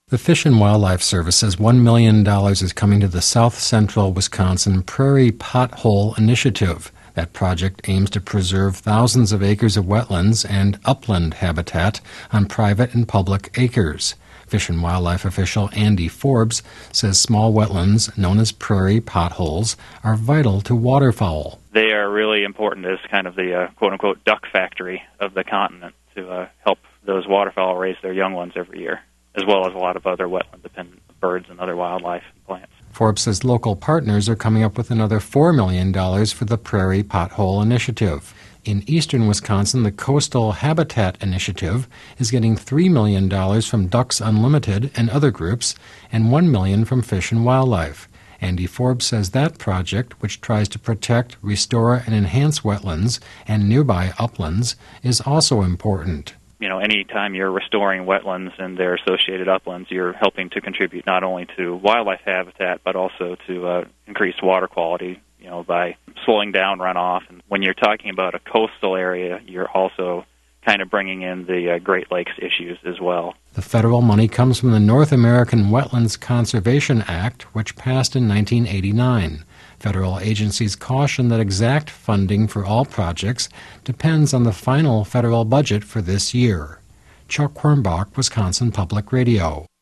The Fish and Wildlife Service says $1 million is coming to the South Central Wisconsin Prairie Pothole Initiative. That project aims to preserve thousands of acres of wetlands and upland habitat on private and public acres. Fish and Wildlife official Andy Forbes says small wetlands, known as prairie potholes, are vital to waterfowl. They are really important as kind of the quote-unquote duck factory of the continent to help those waterfowl raise their young ones every year, as well as a lot of other wetland-dependent birds and other wildlife and plants. Forbes says local partners are coming up with another $4 million for the Prairie Pothole Initiative. In eastern Wisconsin, the Coastal Habitat Initiative is getting $3 million from Ducks Unlimited and other groups, and $1 million from Fish and Wildlife. Andy Forbes says that project, which tries to protect, restore, and enhance wetlands and nearby uplands, is also important. Any time you're restoring wetlands and their associated uplands, you're helping to contribute not only to wildlife habitat, but also to increased water quality, by slowing down runoff. And when you're talking about a coastal area, you're also kind of bringing in the Great Lakes issues as well. The federal money comes from the North American Wetlands Conservation Act, which passed in 1989. Federal agencies caution that exact funding for all projects depends on the final federal budget for this year. Chuck Quirmbach, Wisconsin Public Radio.